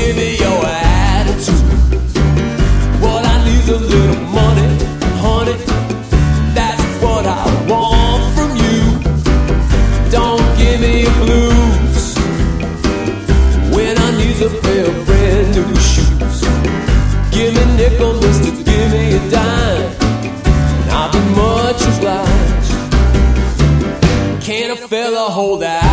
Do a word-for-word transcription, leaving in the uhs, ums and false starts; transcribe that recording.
give me your attitude. What I need is a little money, honey. That's what I want from you. Don't give me a blues when I need a pair of brand new shoes. Give me a nickel, mister, give me a dime, and I'll be much obliged. Can a fella hold that?